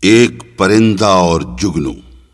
ایک پرندہ اور جگنو۔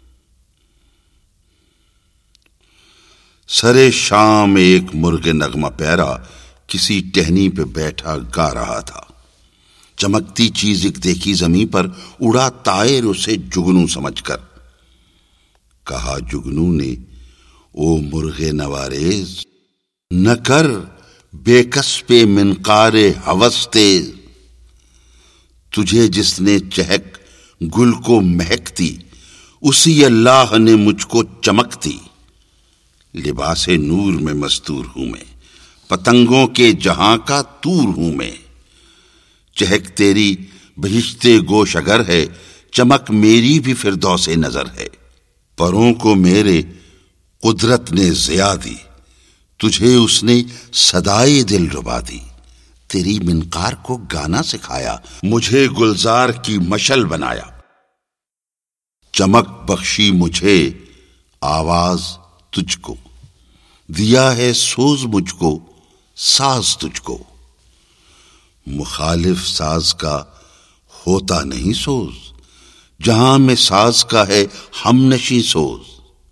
سرے شام ایک مرغ نغمہ پیرا کسی ٹہنی پہ بیٹھا گا رہا تھا۔ چمکتی چیز ایک دیکھی زمیں پر، اڑا طائر اسے جگنو سمجھ کر۔ کہا جگنو نے، او مرغ نواریز، نہ کر بے کس پہ منقار ہوس تیز۔ تجھے جس نے چہک گل کو مہکتی، اسی اللہ نے مجھ کو چمکتی۔ لباس نور میں مستور ہوں میں، پتنگوں کے جہاں کا تور ہوں میں۔ چہک تیری بہشت گوش اگر ہے، چمک میری بھی فردوس نظر ہے۔ پروں کو میرے قدرت نے ضیا دی، تجھے اس نے صدائے دل ربا دی۔ تیری منقار کو گانا سکھایا، مجھے گلزار کی مشل بنایا۔ چمک بخشی مجھے آواز تجھ کو، دیا ہے سوز مجھ کو ساز تجھ کو۔ مخالف ساز کا ہوتا نہیں سوز، جہاں میں ساز کا ہے ہم نشیں سوز۔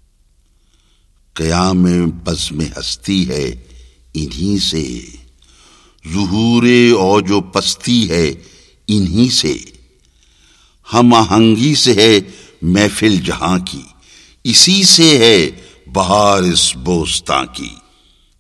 قیام بزم ہستی ہے انہی سے، ظہور اوج و پستی ہے انہی سے۔ ہم آہنگی سے ہے محفل جہاں کی، اسی سے ہے بہار اس بوستاں کی۔